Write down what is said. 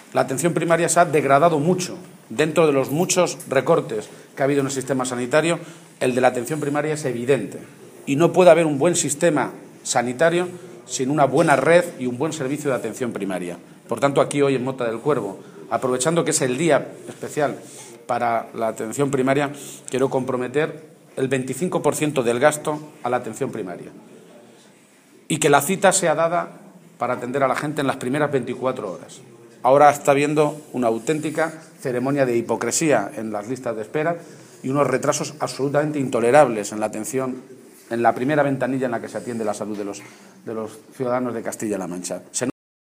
la atención primaria se ha degradado mucho. Dentro de los muchos recortes que ha habido en el sistema sanitario, el de la atención primaria es evidente. Y no puede haber un buen sistema sanitario sin una buena red y un buen servicio de atención primaria. Por tanto, aquí hoy en Mota del Cuervo, aprovechando que es el día especial para la atención primaria, quiero comprometer el 25% del gasto a la atención primaria. Y que la cita sea dada para atender a la gente en las primeras 24 horas. Ahora está habiendo una auténtica ceremonia de hipocresía en las listas de espera y unos retrasos absolutamente intolerables en la atención, en la primera ventanilla en la que se atiende la salud de los ciudadanos de Castilla-La Mancha.